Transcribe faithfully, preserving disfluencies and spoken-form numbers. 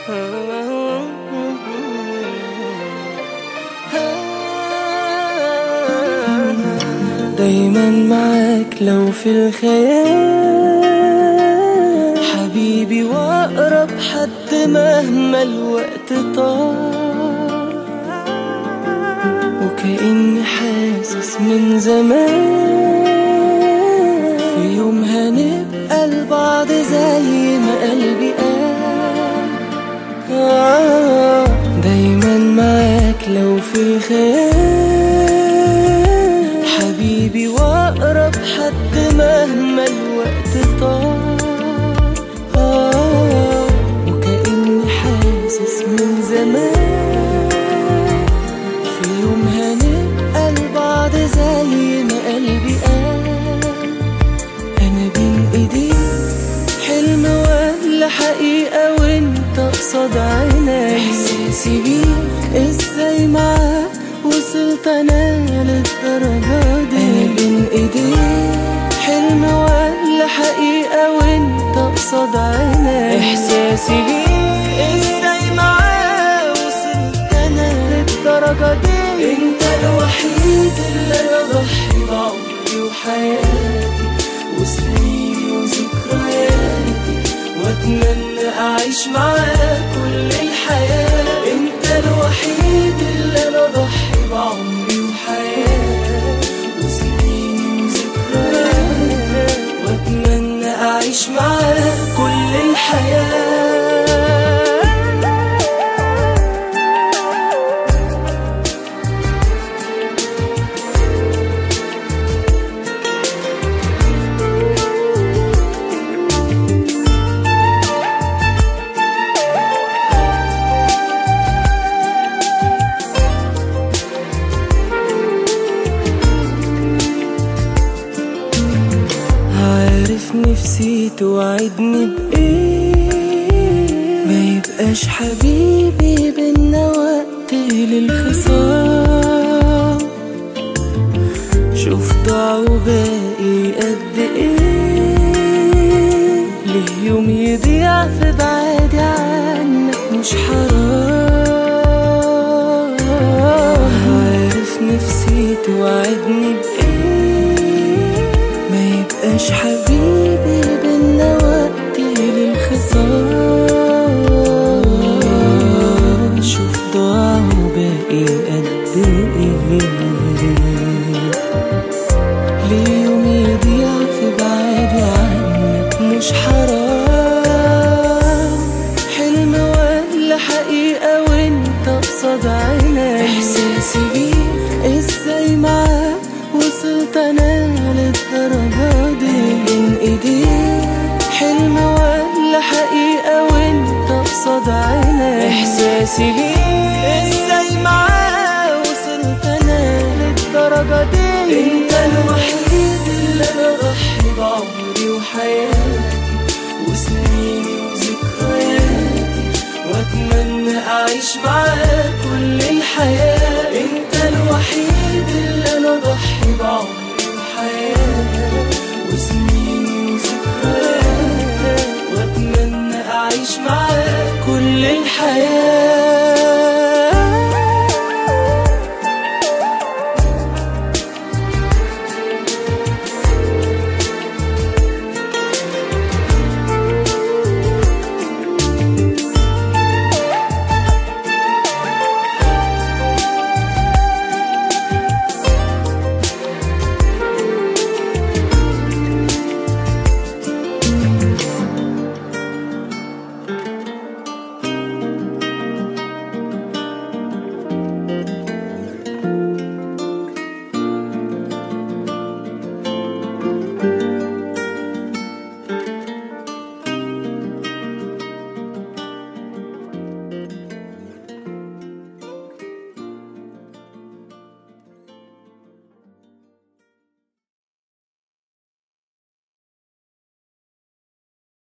دايما معاك لو في الخيال حبيبي، واقرب حد مهما الوقت طال، وكأني حاسس من زمان في يوم هنبقى لبعض زي ما قلبي قال. آه دايما معاك لو في الخيال حبيبي، واقرب حد مهما الوقت طال، آه وكأني حاسس من زمان في يوم هنبقى لبعض زي ما قلبي قال. انا بين ايديك حلم ولا حقيقة وانت قصاد عيني، احساسي بيك ازاي معاك وصلت انا للدرجة دي. انا بين ايديك حلم ولا حقيقة وانت قصاد عيني، احساسي بيك ازاي معاك وصلت انا للدرجة دي. انت الوحيد اللي انا ضحي بعمري وحياتي وسنيني وذكرياتي، واتمنى اعيش معاك كل الحياة. انت الوحيد اللي انا ضحي بعمري وحياتي وسنيني وذكرياتي، واتمنى اعيش معاك كل الحياة. نفسي توعدني بإيه ما يبقاش حبيبي بينا وقت للخصام. شوف ضاع وباقي قد ايه، ليه يوم يضيع في بعادي عنك مش حرام. عارف نفسي توعدني بإيه ما يبقاش حبيبي بينا وقت للخصام. شوف ضاع وباقي قد ايه، ليه يوم يضيع في بعادي عنك مش حرام. حلم ولا حقيقة وانت قصاد عيني، احساسي بيك ازاي معاك وصلت انا للدرجة دي. بين ايديك حلم ولا حقيقة وانت قصاد عيني، احساسي بيك ازاي معاك وصلت انا للدرجة دي. انت الوحيد اللي انا ضحي بعمري وحياتي وسنيني وذكرياتي، واتمنى اعيش معاك كل الحياة. انت الوحيد اللي انا ضحي بعمري